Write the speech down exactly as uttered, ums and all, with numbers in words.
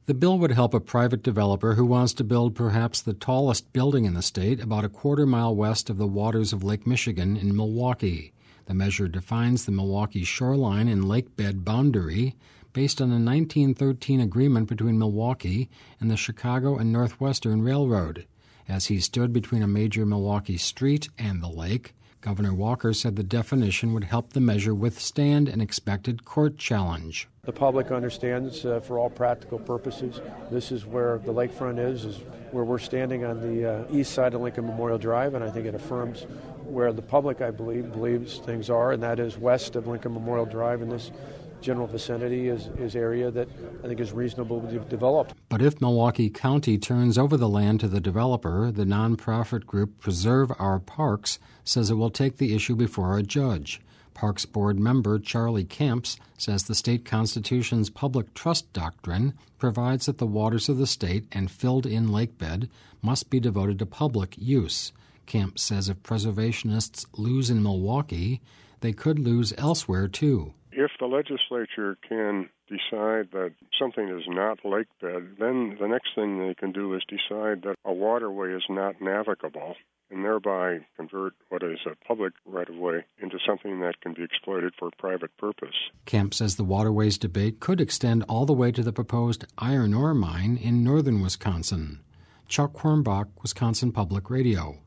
The bill would help a private developer who wants to build perhaps the tallest building in the state about a quarter mile west of the waters of Lake Michigan in Milwaukee. The measure defines the Milwaukee shoreline and lake bed boundary based on a nineteen thirteen agreement between Milwaukee and the Chicago and Northwestern Railroad. As he stood between a major Milwaukee street and the lake, Governor Walker said the definition would help the measure withstand an expected court challenge. The public understands, uh, for all practical purposes, this is where the lakefront is, is where we're standing on the uh, east side of Lincoln Memorial Drive, and I think it affirms where the public, I believe, believes things are, and that is west of Lincoln Memorial Drive in this general vicinity is, is area that I think is reasonably developed. But if Milwaukee County turns over the land to the developer, the nonprofit group Preserve Our Parks says it will take the issue before a judge. Parks Board member Charlie Camps says the state constitution's public trust doctrine provides that the waters of the state and filled-in lakebed must be devoted to public use. Camps says if preservationists lose in Milwaukee, they could lose elsewhere too. If the legislature can decide that something is not lakebed, then the next thing they can do is decide that a waterway is not navigable, and thereby convert what is a public right-of-way into something that can be exploited for private purpose. Camp says the waterways debate could extend all the way to the proposed iron ore mine in northern Wisconsin. Chuck Hornbach, Wisconsin Public Radio.